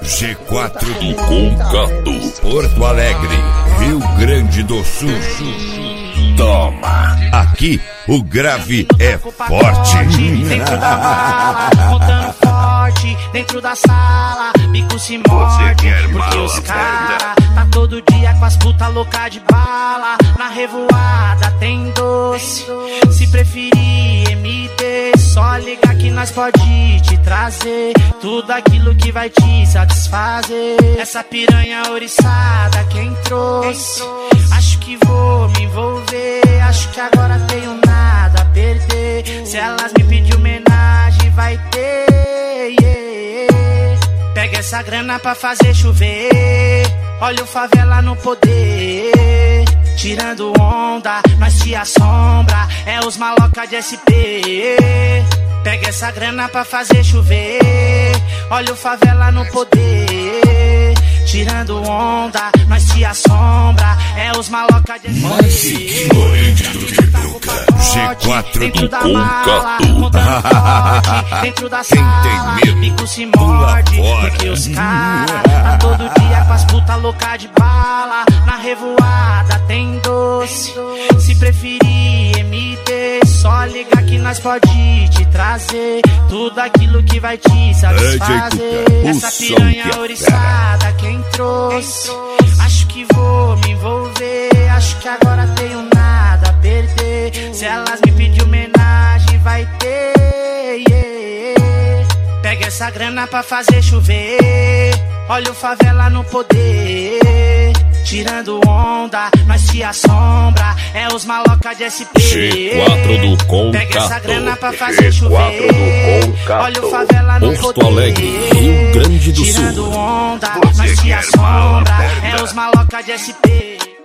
G4 do Concato, Porto Alegre, Rio Grande do Sul. Toma! Aqui o grave é forte. Dentro da mala, montando forte. Dentro da sala, bico se morde. Porque os cara tá todo dia com as puta louca de bala. Na revoada tem doce. Se preferir MD, só ligar que nós pode te trazer tudo aquilo que vai te satisfazer. Essa piranha oriçada quem trouxe. Acho que vou me envolver. Acho que agora tenho nada a perder. Se elas me pedir homenagem vai ter, Pega essa grana pra fazer chover. Olha o favela no poder. Tirando onda, nós te assombra. É os maloca de SP. Pega essa grana pra fazer chover. Olha o favela no poder. Tirando onda, nós te assombra. É os maloca de SP. Mais ignorante do que nunca. G4 do Concato. Dentro da sala, bico se morde. Porque os cara tá todo dia com as puta louca de bala. Na revoada tem doce. Se preferir MD, só ligar que nós pode te trazer tudo aquilo que vai te satisfazer. Essa piranha oriçada quem trouxe. Acho que vou me envolver. Acho que agora tenho nada a perder. Se elas me pedir homenagem vai ter, Pega essa grana pra fazer chover. Olha o favela no poder. Tirando onda, nós te assombra. É os maloca de SP. G4 do Concato. Pega essa grana pra fazer chover. Olha o favela no Porto poder. Alegre, Rio Grande do Sul. Tirando onda, nós te assombra. É os maloca de SP.